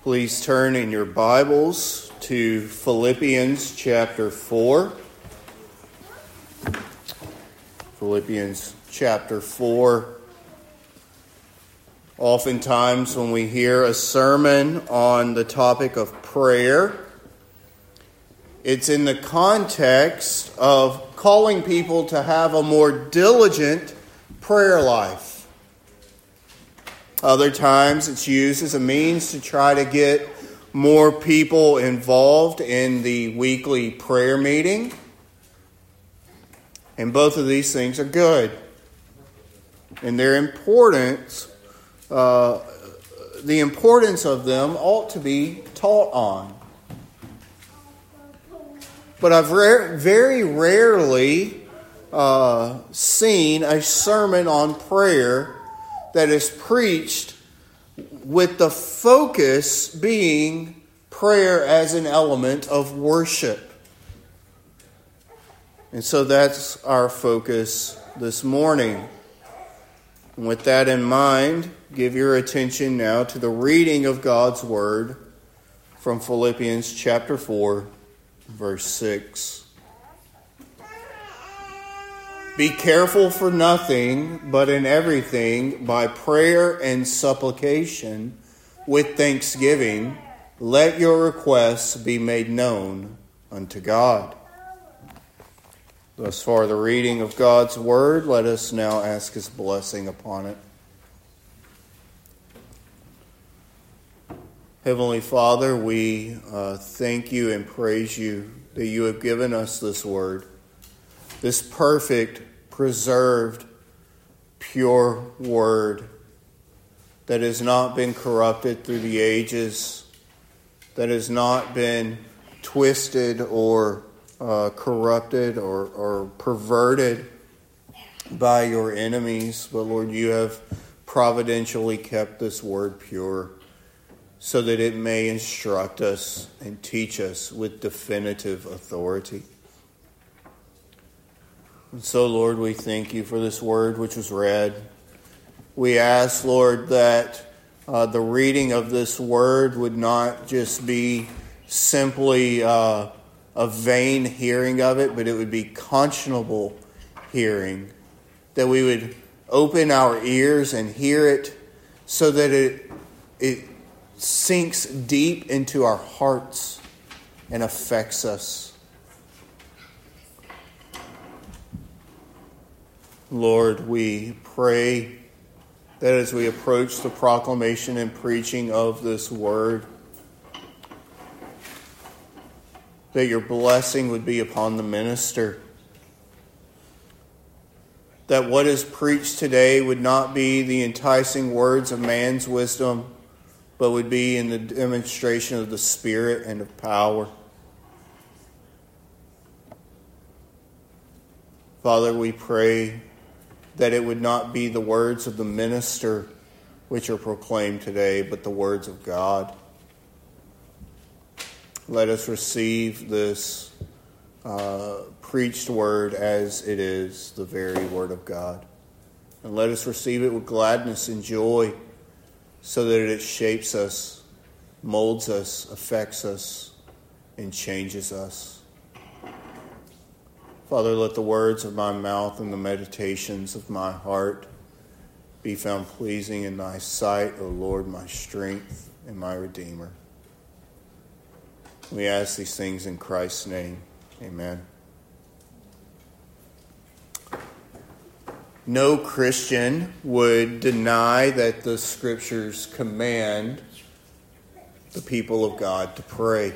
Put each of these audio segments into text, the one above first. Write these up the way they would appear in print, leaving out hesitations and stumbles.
Please turn in your Bibles to Philippians chapter 4. Philippians chapter 4. Oftentimes when we hear a sermon on the topic of prayer, it's in the context of calling people to have a more diligent prayer life. Other times it's used as a means to try to get more people involved in the weekly prayer meeting. And both of these things are good. And their importance, the importance of them ought to be taught on. But I've very rarely seen a sermon on prayer that is preached with the focus being prayer as an element of worship. And so that's our focus this morning. And with that in mind, give your attention now to the reading of God's Word from Philippians chapter 4, verse 6. Be careful for nothing, but in everything, by prayer and supplication, with thanksgiving, let your requests be made known unto God. Thus far the reading of God's Word. Let us now ask His blessing upon it. Heavenly Father, we thank you and praise you that you have given us this Word, this perfect, preserved, pure Word that has not been corrupted through the ages, that has not been twisted or corrupted or perverted by your enemies. But Lord, you have providentially kept this Word pure so that it may instruct us and teach us with definitive authority. And so, Lord, we thank you for this word which was read. We ask, Lord, that the reading of this word would not just be simply a vain hearing of it, but it would be conscionable hearing. That we would open our ears and hear it so that it sinks deep into our hearts and affects us. Lord, we pray that as we approach the proclamation and preaching of this word, that your blessing would be upon the minister. That what is preached today would not be the enticing words of man's wisdom, but would be in the demonstration of the Spirit and of power. Father, we pray that it would not be the words of the minister which are proclaimed today, but the words of God. Let us receive this preached word as it is, the very word of God. And let us receive it with gladness and joy, so that it shapes us, molds us, affects us, and changes us. Father, let the words of my mouth and the meditations of my heart be found pleasing in thy sight, O Lord, my strength and my Redeemer. We ask these things in Christ's name. Amen. No Christian would deny that the Scriptures command the people of God to pray.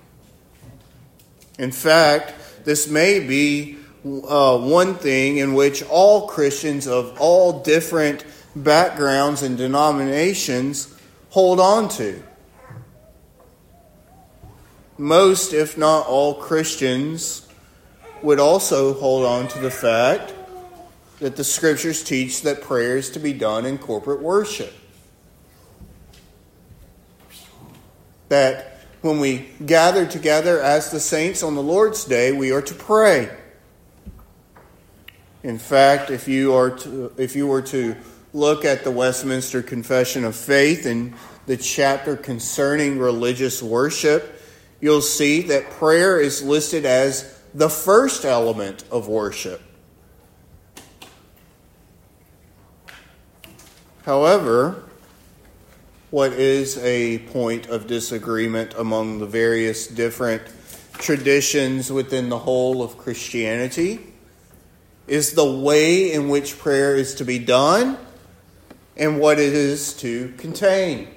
In fact, this may be one thing in which all Christians of all different backgrounds and denominations hold on to. Most, if not all, Christians would also hold on to the fact that the Scriptures teach that prayer is to be done in corporate worship. That when we gather together as the saints on the Lord's Day, we are to pray. In fact, if you were to look at the Westminster Confession of Faith in the chapter concerning religious worship, you'll see that prayer is listed as the first element of worship. However, what is a point of disagreement among the various different traditions within the whole of Christianity is the way in which prayer is to be done and what it is to contain.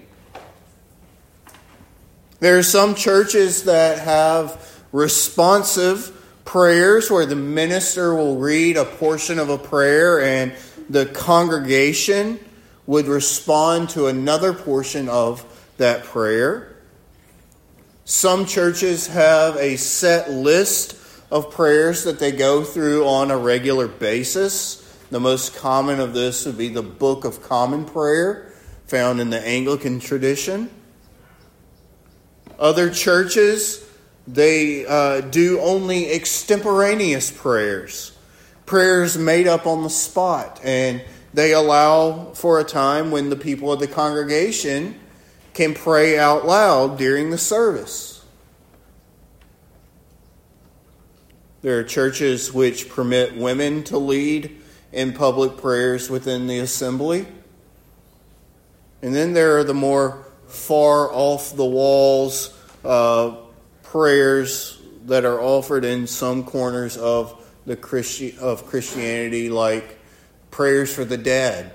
There are some churches that have responsive prayers where the minister will read a portion of a prayer and the congregation would respond to another portion of that prayer. Some churches have a set list of prayers that they go through on a regular basis. The most common of this would be the Book of Common Prayer, found in the Anglican tradition. Other churches, they do only extemporaneous prayers, prayers made up on the spot, and they allow for a time when the people of the congregation can pray out loud during the service. There are churches which permit women to lead in public prayers within the assembly. And then there are the more far off the walls prayers that are offered in some corners of Christianity, like prayers for the dead,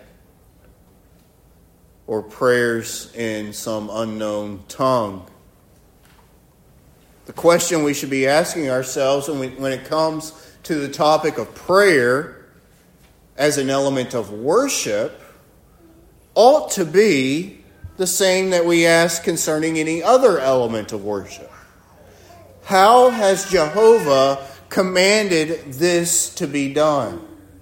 or prayers in some unknown tongue. The question we should be asking ourselves when it comes to the topic of prayer as an element of worship ought to be the same that we ask concerning any other element of worship. How has Jehovah commanded this to be done?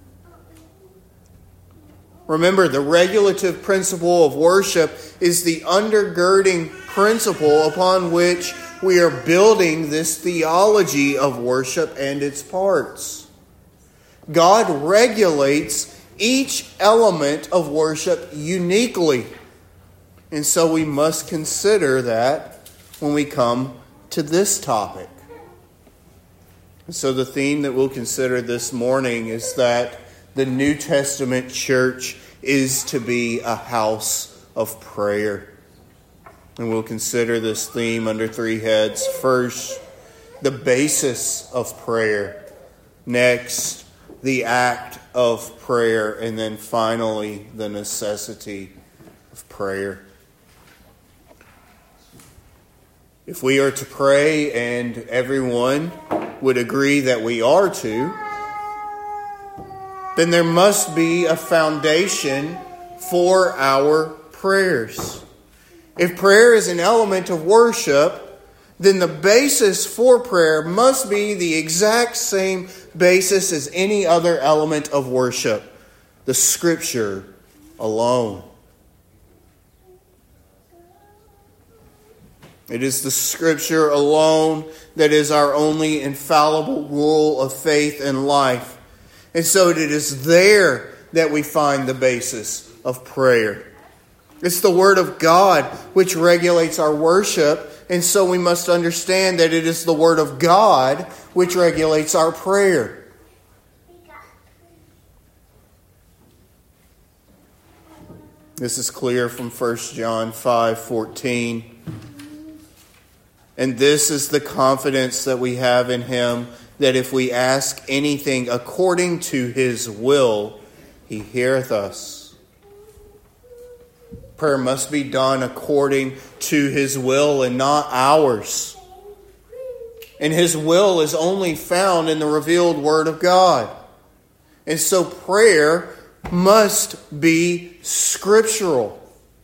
Remember, the regulative principle of worship is the undergirding principle upon which we are building this theology of worship and its parts. God regulates each element of worship uniquely. And so we must consider that when we come to this topic. And so the theme that we'll consider this morning is that the New Testament church is to be a house of prayer. And we'll consider this theme under three heads. First, the basis of prayer. Next, the act of prayer. And then finally, the necessity of prayer. If we are to pray, and everyone would agree that we are to, then there must be a foundation for our prayers. If prayer is an element of worship, then the basis for prayer must be the exact same basis as any other element of worship, the Scripture alone. It is the Scripture alone that is our only infallible rule of faith and life. And so it is there that we find the basis of prayer. It's the Word of God which regulates our worship, and so we must understand that it is the Word of God which regulates our prayer. This is clear from 1 John 5:14. And this is the confidence that we have in Him, that if we ask anything according to His will, He heareth us. Prayer must be done according to His will and not ours. And His will is only found in the revealed Word of God. And so prayer must be scriptural.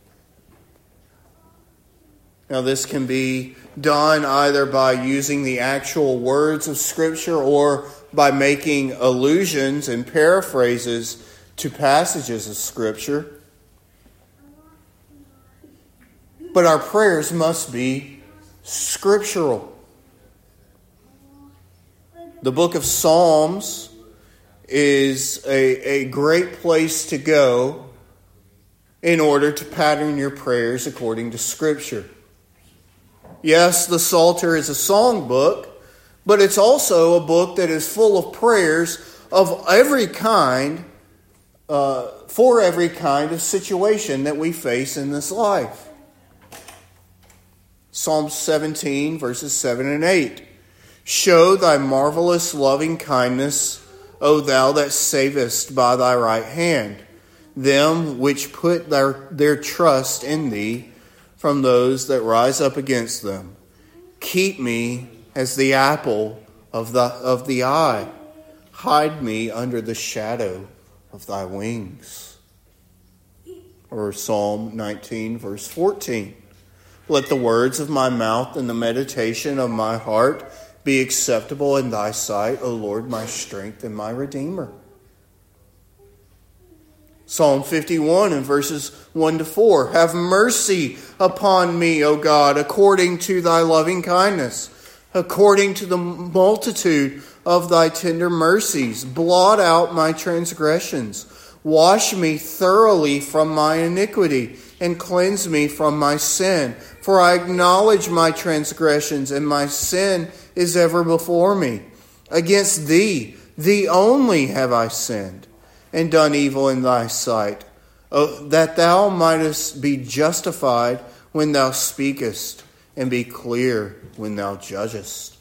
Now, this can be done either by using the actual words of Scripture or by making allusions and paraphrases to passages of Scripture. But our prayers must be scriptural. The book of Psalms is a great place to go in order to pattern your prayers according to Scripture. Yes, the Psalter is a songbook, but it's also a book that is full of prayers of every kind, for every kind of situation that we face in this life. Psalm 17, verses 7 and 8. Show thy marvelous loving kindness, O thou that savest by thy right hand, them which put their trust in thee from those that rise up against them. Keep me as the apple of the eye. Hide me under the shadow of thy wings. Or Psalm 19, verse 14. Let the words of my mouth and the meditation of my heart be acceptable in thy sight, O Lord, my strength and my Redeemer. Psalm 51 and verses 1 to 4. Have mercy upon me, O God, according to thy loving kindness, according to the multitude of thy tender mercies. Blot out my transgressions. Wash me thoroughly from my iniquity and cleanse me from my sin. For I acknowledge my transgressions, and my sin is ever before me. Against thee only have I sinned, and done evil in thy sight, that thou mightest be justified when thou speakest, and be clear when thou judgest.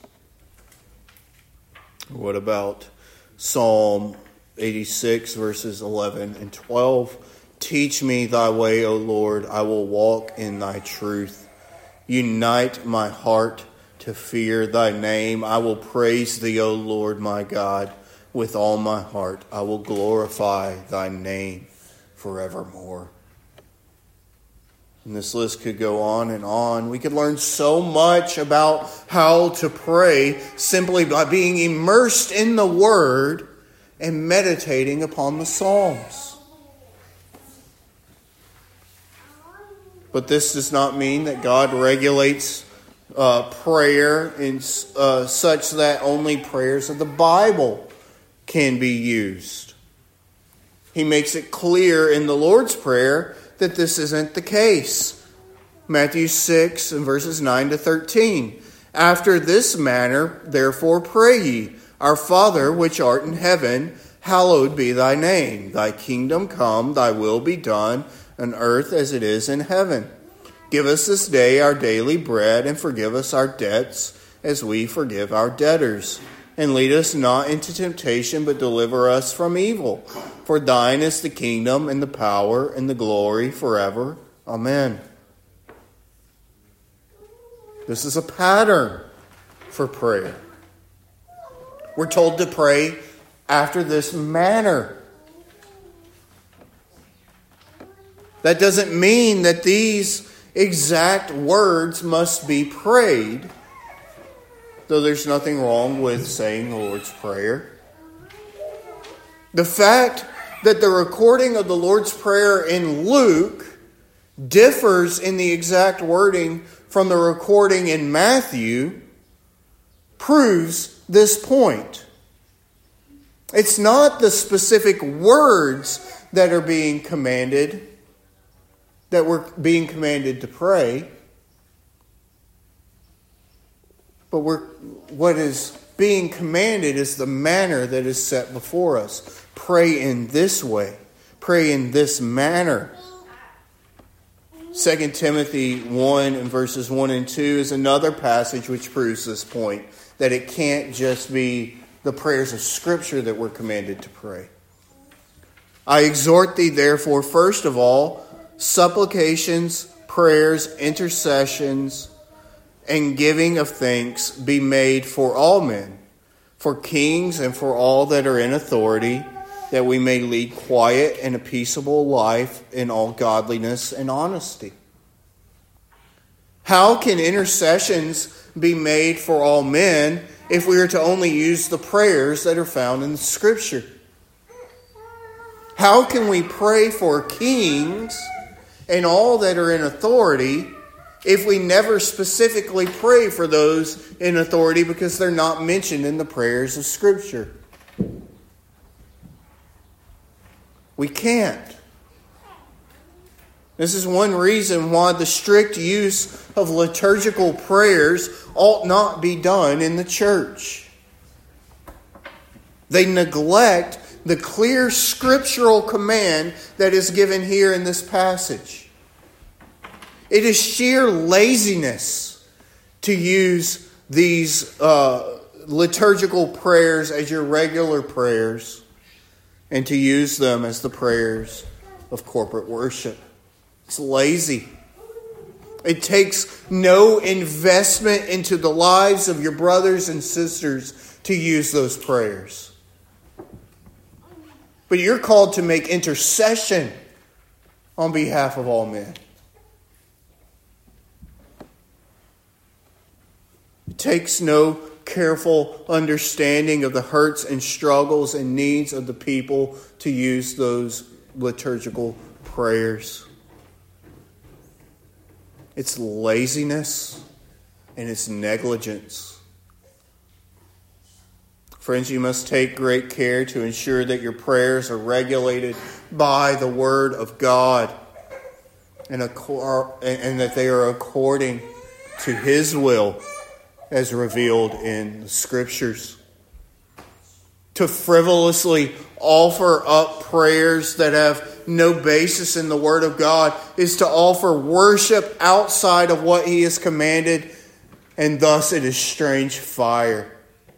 What about Psalm 86, verses 11 and 12? Teach me thy way, O Lord, I will walk in thy truth. Unite my heart to fear thy name. I will praise thee, O Lord, my God, with all my heart. I will glorify thy name forevermore. And this list could go on and on. We could learn so much about how to pray simply by being immersed in the Word and meditating upon the Psalms. But this does not mean that God regulates prayer in such that only prayers of the Bible can be used. He makes it clear in the Lord's Prayer that this isn't the case. Matthew 6 and verses 9 to 13. After this manner, therefore pray ye, Our Father which art in heaven, hallowed be thy name. Thy kingdom come, thy will be done, on earth as it is in heaven. Give us this day our daily bread, and forgive us our debts as we forgive our debtors. And lead us not into temptation, but deliver us from evil. For thine is the kingdom, and the power, and the glory forever. Amen. This is a pattern for prayer. We're told to pray after this manner. That doesn't mean that these exact words must be prayed, though there's nothing wrong with saying the Lord's Prayer. The fact that the recording of the Lord's Prayer in Luke differs in the exact wording from the recording in Matthew proves this point. It's not the specific words that are being commanded, that we're being commanded to pray, but what is being commanded is the manner that is set before us. Pray in this way. Pray in this manner. 2 Timothy 1 and verses 1 and 2 is another passage which proves this point, that it can't just be the prayers of Scripture that we're commanded to pray. I exhort thee, therefore, first of all, supplications, prayers, intercessions, and giving of thanks be made for all men, for kings and for all that are in authority, that we may lead quiet and a peaceable life in all godliness and honesty. How can intercessions be made for all men if we are to only use the prayers that are found in the Scripture? How can we pray for kings and all that are in authority if we never specifically pray for those in authority because they're not mentioned in the prayers of Scripture? We can't. This is one reason why the strict use of liturgical prayers ought not be done in the church. They neglect the clear scriptural command that is given here in this passage. It is sheer laziness to use these liturgical prayers as your regular prayers and to use them as the prayers of corporate worship. It's lazy. It takes no investment into the lives of your brothers and sisters to use those prayers. But you're called to make intercession on behalf of all men. It takes no careful understanding of the hurts and struggles and needs of the people to use those liturgical prayers. It's laziness and it's negligence. Friends, you must take great care to ensure that your prayers are regulated by the Word of God and that they are according to His will as revealed in the Scriptures. To frivolously offer up prayers that have no basis in the Word of God is to offer worship outside of what He has commanded, and thus it is strange fire.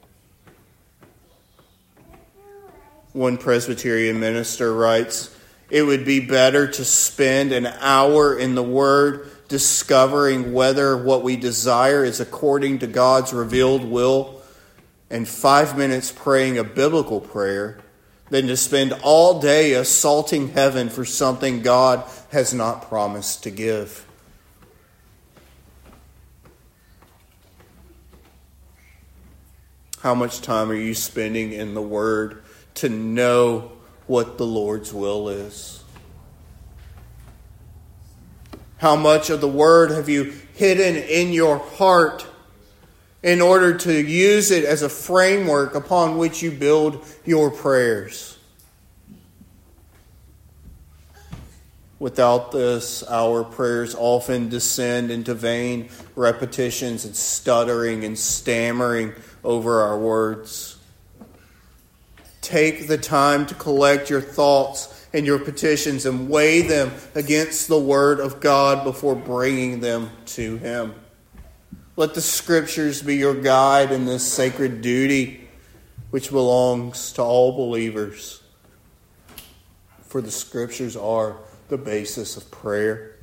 One Presbyterian minister writes, "It would be better to spend an hour in the Word discovering whether what we desire is according to God's revealed will, and 5 minutes praying a biblical prayer, than to spend all day assaulting heaven for something God has not promised to give." How much time are you spending in the Word to know what the Lord's will is? How much of the Word have you hidden in your heart in order to use it as a framework upon which you build your prayers? Without this, our prayers often descend into vain repetitions and stuttering and stammering over our words. Take the time to collect your thoughts and your petitions and weigh them against the Word of God before bringing them to Him. Let the Scriptures be your guide in this sacred duty which belongs to all believers. For the Scriptures are the basis of prayer.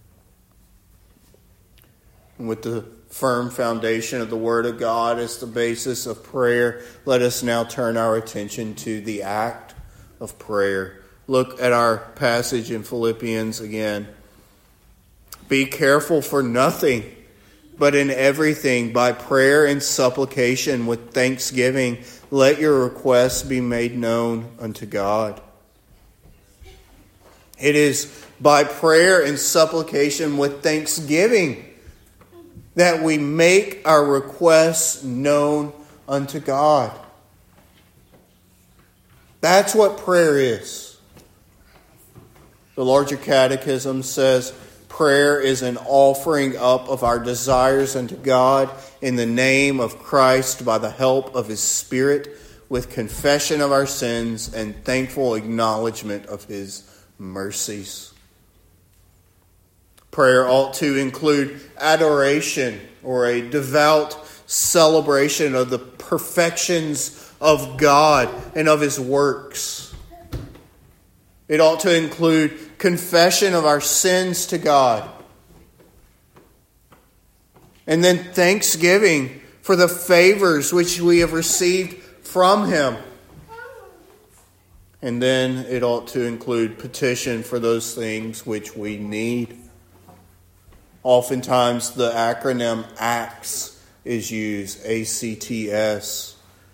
And with the firm foundation of the Word of God as the basis of prayer, let us now turn our attention to the act of prayer. Look at our passage in Philippians again. "Be careful for nothing, but in everything, by prayer and supplication with thanksgiving, let your requests be made known unto God." It is by prayer and supplication with thanksgiving that we make our requests known unto God. That's what prayer is. The larger catechism says prayer is an offering up of our desires unto God in the name of Christ by the help of His Spirit, with confession of our sins and thankful acknowledgement of His mercies. Prayer ought to include adoration or a devout celebration of the perfections of God and of His works. It ought to include confession of our sins to God. And then thanksgiving for the favors which we have received from Him. And then it ought to include petition for those things which we need. Oftentimes the acronym ACTS is used, ACTS.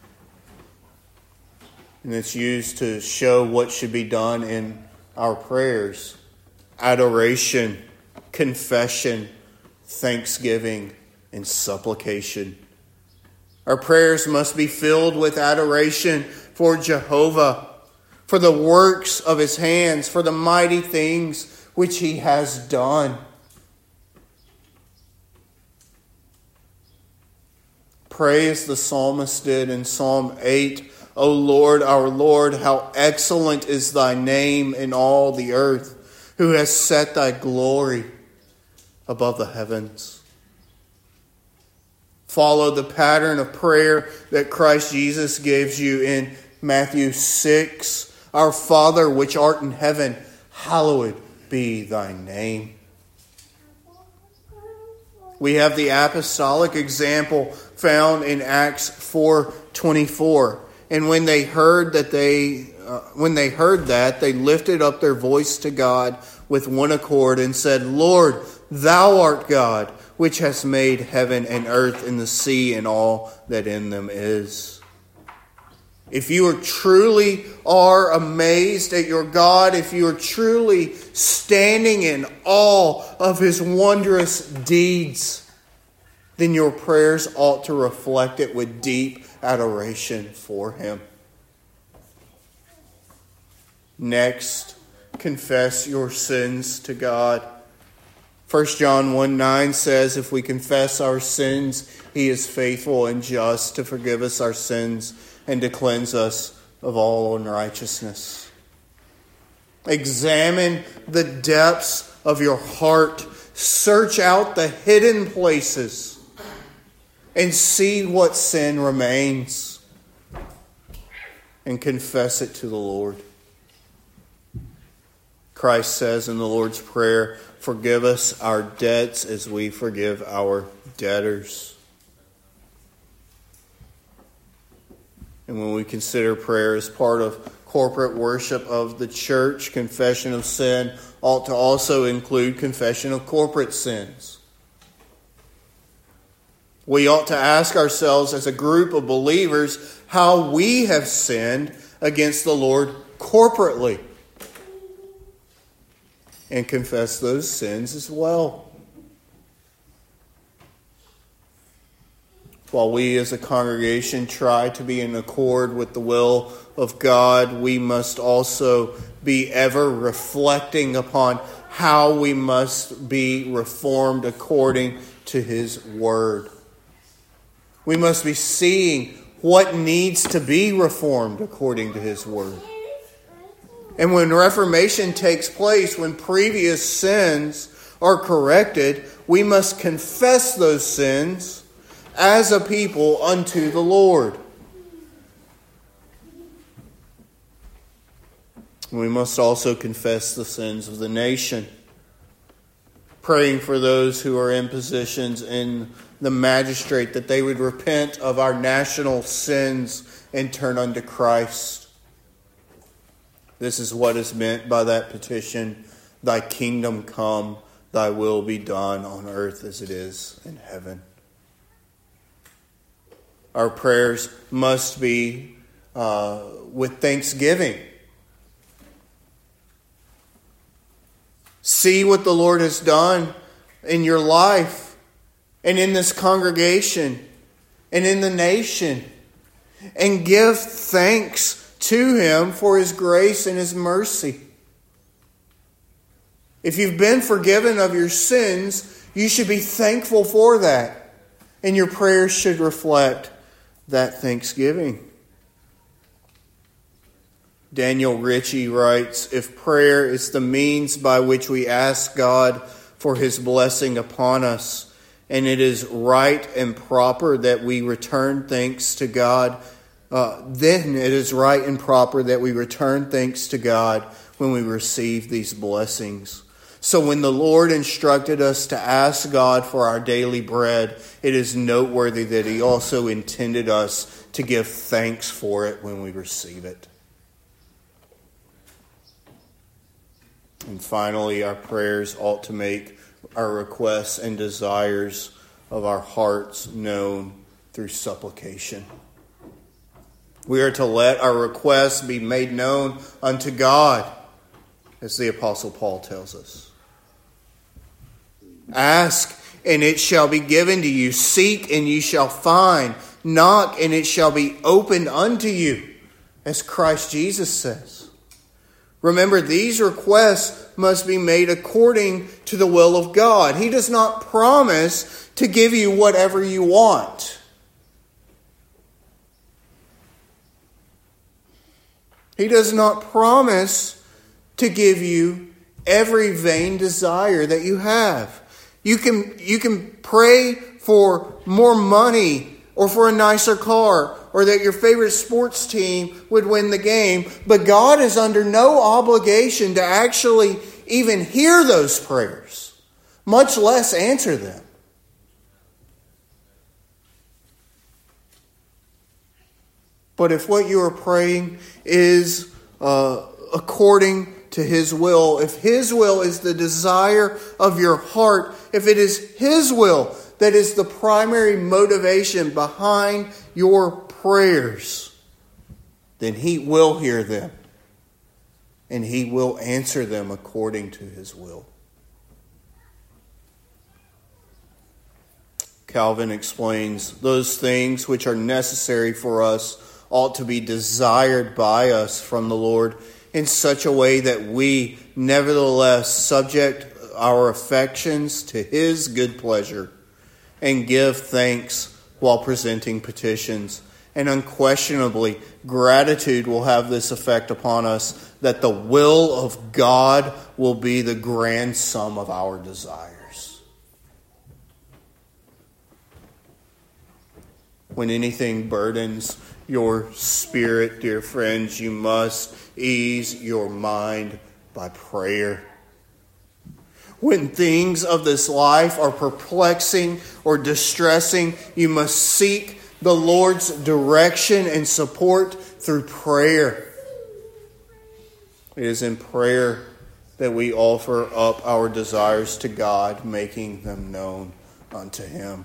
And it's used to show what should be done in our prayers: adoration, confession, thanksgiving, and supplication. Our prayers must be filled with adoration for Jehovah, for the works of His hands, for the mighty things which he has done. Pray as the psalmist did in Psalm 8, O Lord, our Lord, how excellent is thy name in all the earth, who has set thy glory above the heavens. Follow the pattern of prayer that Christ Jesus gives you in Matthew 6. Our Father, which art in heaven, hallowed be thy name. We have the apostolic example found in Acts 4:24. And when they heard that, they lifted up their voice to God with one accord and said, Lord, thou art God, which hast made heaven and earth and the sea and all that in them is. If you are amazed at your God, if you are truly standing in awe of his wondrous deeds, then your prayers ought to reflect it with deep adoration for him. Next, confess your sins to God. 1 John 1:9 says, if we confess our sins, he is faithful and just to forgive us our sins and to cleanse us of all unrighteousness. Examine the depths of your heart. Search out the hidden places and see what sin remains and confess it to the Lord. Christ says in the Lord's Prayer, forgive us our debts as we forgive our debtors. And when we consider prayer as part of corporate worship of the church, confession of sin ought to also include confession of corporate sins. We ought to ask ourselves as a group of believers how we have sinned against the Lord corporately and confess those sins as well. While we as a congregation try to be in accord with the will of God, we must also be ever reflecting upon how we must be reformed according to his word. We must be seeing what needs to be reformed according to his word. And when reformation takes place, when previous sins are corrected, we must confess those sins as a people unto the Lord. We must also confess the sins of the nation, praying for those who are in positions in the magistrate that they would repent of our national sins and turn unto Christ. This is what is meant by that petition, thy kingdom come, thy will be done on earth as it is in heaven. Our prayers must be with thanksgiving. See what the Lord has done in your life and in this congregation and in the nation, and give thanks to him for his grace and his mercy. If you've been forgiven of your sins, you should be thankful for that, and your prayers should reflect that thanksgiving. Daniel Ritchie writes, if prayer is the means by which we ask God for his blessing upon us, and it is right and proper that we return thanks to God, then it is right and proper that we return thanks to God when we receive these blessings. So when the Lord instructed us to ask God for our daily bread, it is noteworthy that he also intended us to give thanks for it when we receive it. And finally, our prayers ought to make our requests and desires of our hearts known through supplication. We are to let our requests be made known unto God, as the Apostle Paul tells us. Ask, and it shall be given to you. Seek, and ye shall find. Knock, and it shall be opened unto you, as Christ Jesus says. Remember, these requests must be made according to the will of God. He does not promise to give you whatever you want. He does not promise to give you every vain desire that you have. You can pray for more money or for a nicer car or that your favorite sports team would win the game, but God is under no obligation to actually even hear those prayers, much less answer them. But if what you are praying is according to His will, if His will is the desire of your heart, if it is His will that is the primary motivation behind your prayers, then He will hear them and He will answer them according to His will. Calvin explains, those things which are necessary for us ought to be desired by us from the Lord in such a way that we nevertheless subject our affections to His good pleasure and give thanks while presenting petitions. And unquestionably, gratitude will have this effect upon us, that the will of God will be the grand sum of our desires. When anything burdens your spirit, dear friends, you must ease your mind by prayer. When things of this life are perplexing or distressing, you must seek the Lord's direction and support through prayer. It is in prayer that we offer up our desires to God, making them known unto Him.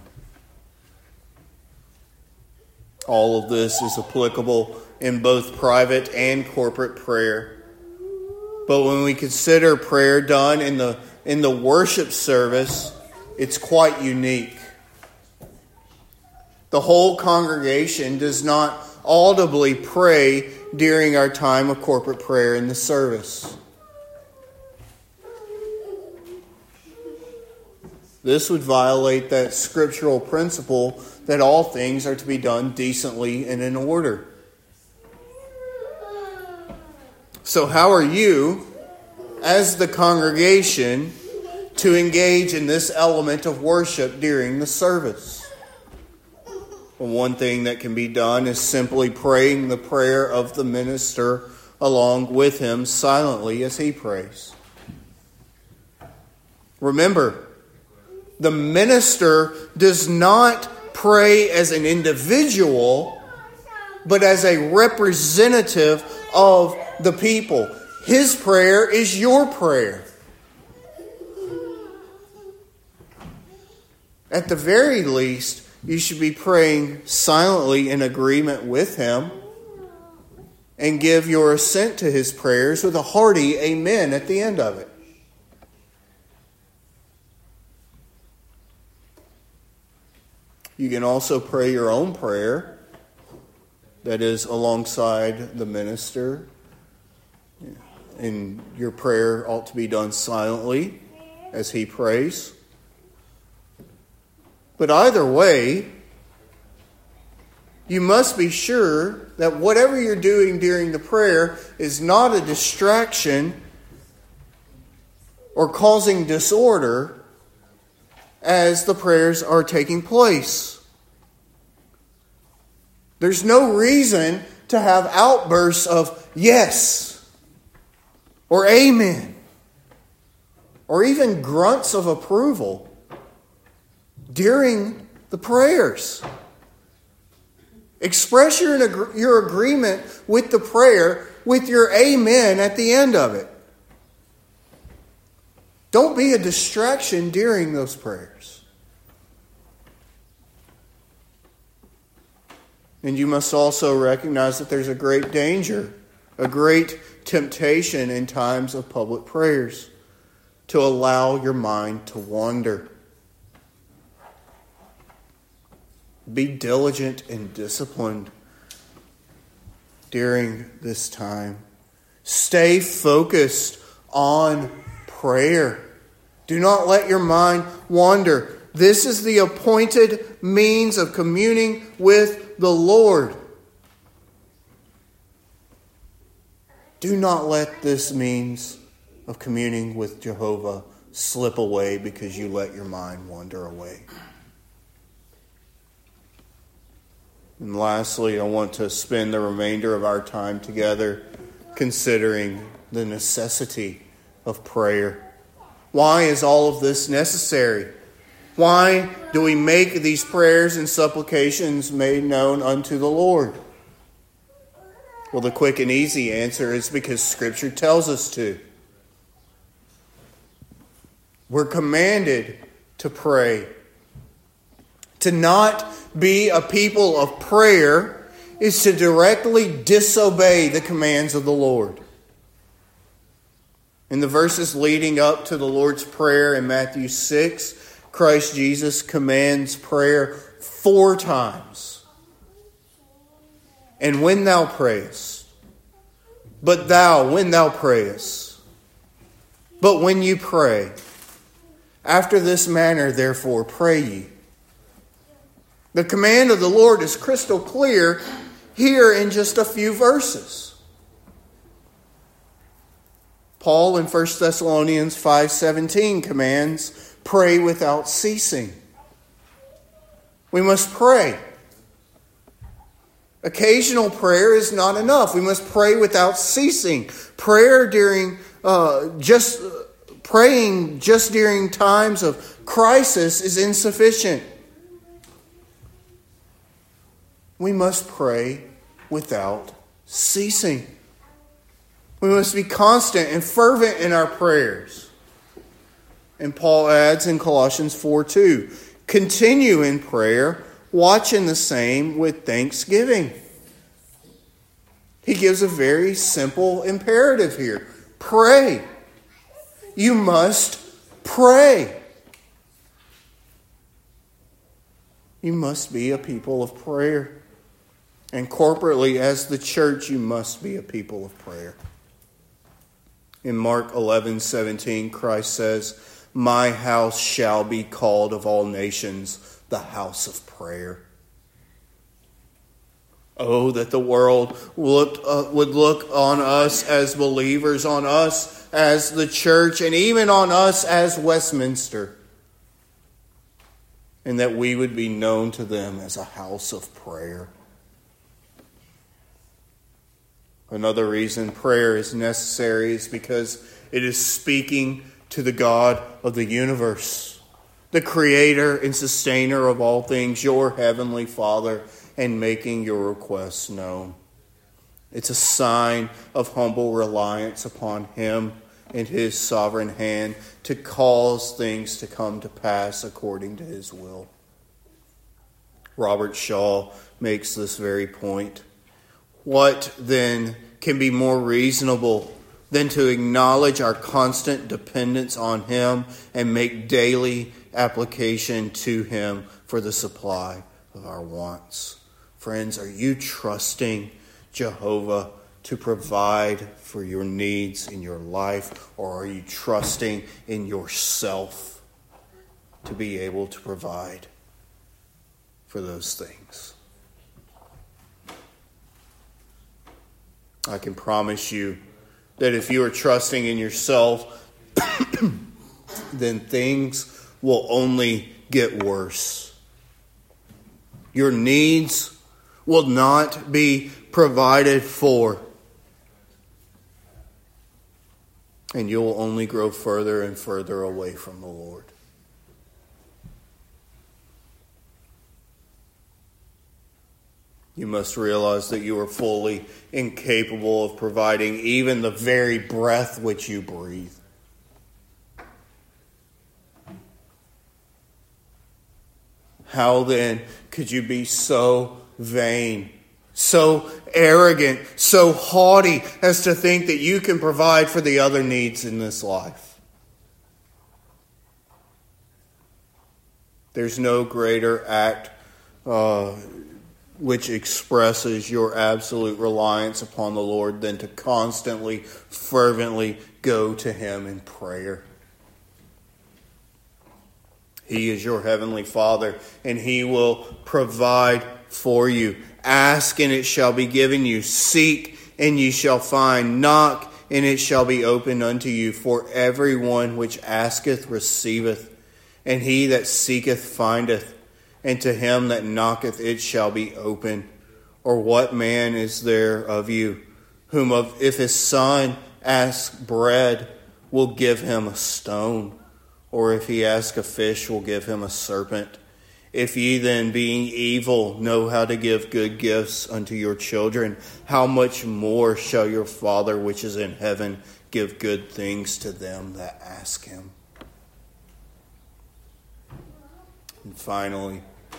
All of this is applicable in both private and corporate prayer. But when we consider prayer done in the worship service, it's quite unique. The whole congregation does not audibly pray during our time of corporate prayer in the service. This would violate that scriptural principle that all things are to be done decently and in order. So how are you, as the congregation, to engage in this element of worship during the service? Well, one thing that can be done is simply praying the prayer of the minister along with him silently as he prays. Remember, the minister does not pray as an individual, but as a representative of the people. His prayer is your prayer. At the very least, you should be praying silently in agreement with him and give your assent to his prayers with a hearty amen at the end of it. You can also pray your own prayer that is alongside the minister. And your prayer ought to be done silently as he prays. But either way, you must be sure that whatever you're doing during the prayer is not a distraction or causing disorder as the prayers are taking place. There's no reason to have outbursts of yes or amen or even grunts of approval during the prayers. Express your agreement with the prayer with your amen at the end of it. Don't be a distraction during those prayers. And you must also recognize that there's a great danger, a great temptation in times of public prayers to allow your mind to wander. Be diligent and disciplined during this time. Stay focused on prayer. Do not let your mind wander. This is the appointed means of communing with the Lord. Do not let this means of communing with Jehovah slip away because you let your mind wander away. And lastly, I want to spend the remainder of our time together considering the necessity of prayer. Why is all of this necessary? Why do we make these prayers and supplications made known unto the Lord? Well, the quick and easy answer is because Scripture tells us to. We're commanded to pray. To not be a people of prayer is to directly disobey the commands of the Lord. In the verses leading up to the Lord's Prayer in Matthew 6, Christ Jesus commands prayer 4 times. And when thou prayest, but thou, when thou prayest, but when you pray, after this manner, therefore, pray ye. The command of the Lord is crystal clear here in just a few verses. Paul in 1 Thessalonians 5:17 commands, pray without ceasing. We must pray. Occasional prayer is not enough. We must pray without ceasing. Prayer during praying just during times of crisis is insufficient. We must pray without ceasing. We must be constant and fervent in our prayers. And Paul adds in Colossians 4:2, continue in prayer, watching the same with thanksgiving. He gives a very simple imperative here. Pray. You must pray. You must be a people of prayer. And corporately, as the church, you must be a people of prayer. In Mark 11:17, Christ says, my house shall be called of all nations the house of prayer. Oh, that the world would look on us as believers, on us as the church, and even on us as Westminster. And that we would be known to them as a house of prayer. Another reason prayer is necessary is because it is speaking to the God of the universe, the creator and sustainer of all things, your heavenly Father, and making your requests known. It's a sign of humble reliance upon Him and His sovereign hand to cause things to come to pass according to His will. Robert Shaw makes this very point. What then can be more reasonable than to acknowledge our constant dependence on Him and make daily application to Him for the supply of our wants? Friends, are you trusting Jehovah to provide for your needs in your life, or are you trusting in yourself to be able to provide for those things? I can promise you that if you are trusting in yourself, then things will only get worse. Your needs will not be provided for. And you will only grow further and further away from the Lord. You must realize that you are fully incapable of providing even the very breath which you breathe. How then could you be so vain, so arrogant, so haughty as to think that you can provide for the other needs in this life? There's no greater act which expresses your absolute reliance upon the Lord than to constantly, fervently go to Him in prayer. He is your heavenly Father, and He will provide for you. Ask, and it shall be given you. Seek, and ye shall find. Knock, and it shall be opened unto you. For everyone which asketh receiveth, and he that seeketh findeth, and to him that knocketh it shall be opened. Or what man is there of you, whom if his son ask bread, will give him a stone? Or if he ask a fish, will give him a serpent? If ye then, being evil, know how to give good gifts unto your children, how much more shall your Father which is in heaven give good things to them that ask him? And finally,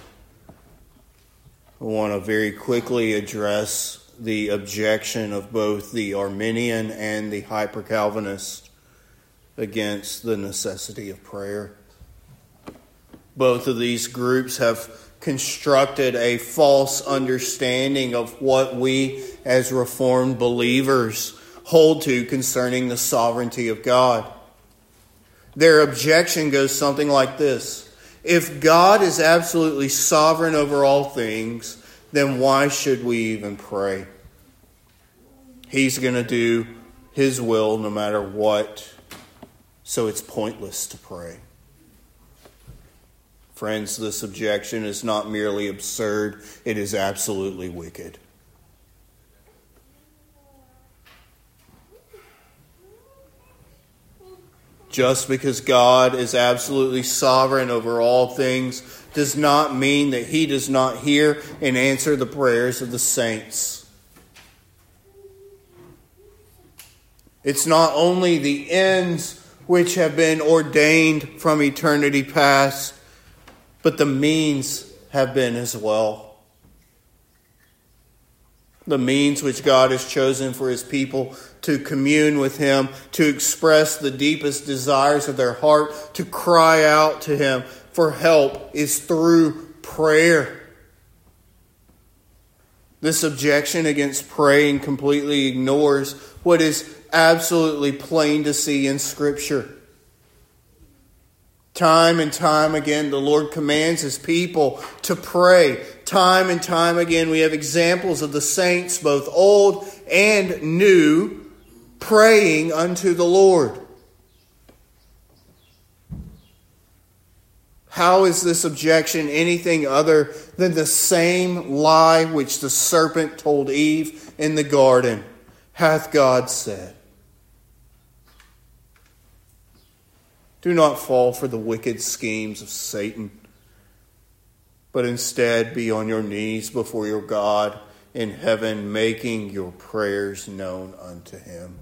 I want to very quickly address the objection of both the Arminian and the Hyper-Calvinist against the necessity of prayer. Both of these groups have constructed a false understanding of what we as Reformed believers hold to concerning the sovereignty of God. Their objection goes something like this: if God is absolutely sovereign over all things, then why should we even pray? He's going to do His will no matter what, so it's pointless to pray. Friends, this objection is not merely absurd, it is absolutely wicked. Just because God is absolutely sovereign over all things does not mean that He does not hear and answer the prayers of the saints. It's not only the ends which have been ordained from eternity past, but the means have been as well. The means which God has chosen for His people to commune with Him, to express the deepest desires of their heart, to cry out to Him for help, is through prayer. This objection against praying completely ignores what is absolutely plain to see in Scripture. Time and time again, the Lord commands His people to pray. Time and time again, we have examples of the saints, both old and new, praying unto the Lord. How is this objection anything other than the same lie which the serpent told Eve in the garden? Hath God said? Do not fall for the wicked schemes of Satan, but instead be on your knees before your God in heaven, making your prayers known unto Him.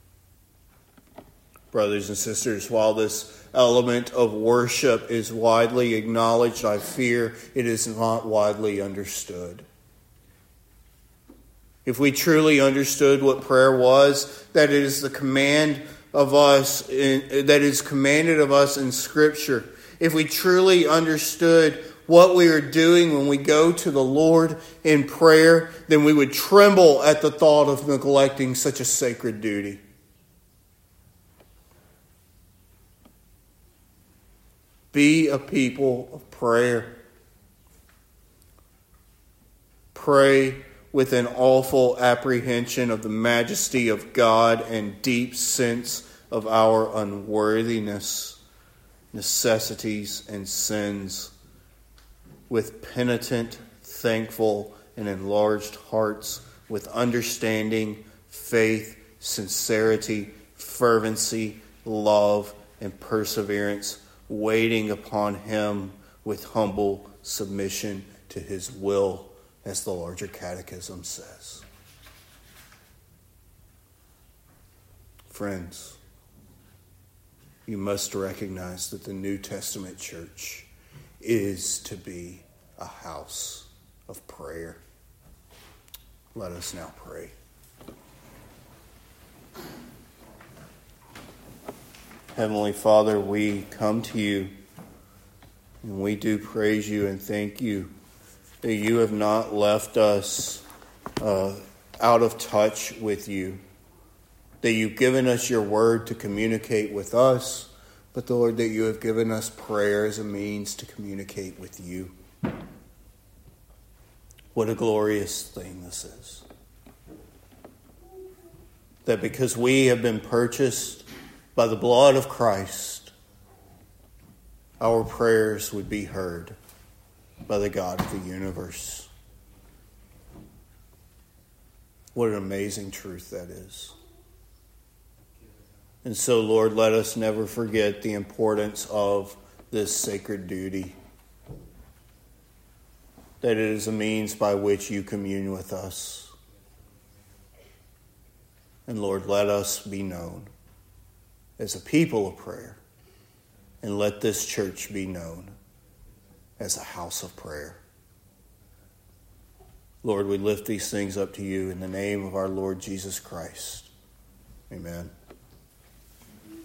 Brothers and sisters, while this element of worship is widely acknowledged, I fear it is not widely understood. If we truly understood what prayer was, that it is the command of us, that is commanded of us in Scripture, if we truly understood what we are doing when we go to the Lord in prayer, then we would tremble at the thought of neglecting such a sacred duty. Be a people of prayer. Pray with an awful apprehension of the majesty of God and deep sense of our unworthiness, necessities, and sins, with penitent, thankful, and enlarged hearts, with understanding, faith, sincerity, fervency, love, and perseverance, waiting upon Him with humble submission to His will, as the larger catechism says. Friends, you must recognize that the New Testament church is to be a house of prayer. Let us now pray. Heavenly Father, we come to You and we do praise You and thank You that You have not left us out of touch with You, that You've given us Your word to communicate with us, but Lord, that you have given us prayer as a means to communicate with you. What a glorious thing this is. That because we have been purchased by the blood of Christ, our prayers would be heard by the God of the universe. What an amazing truth that is. And so, Lord, let us never forget the importance of this sacred duty. That it is a means by which you commune with us. And Lord, let us be known as a people of prayer. And let this church be known as a house of prayer. Lord, we lift these things up to you in the name of our Lord Jesus Christ. Amen.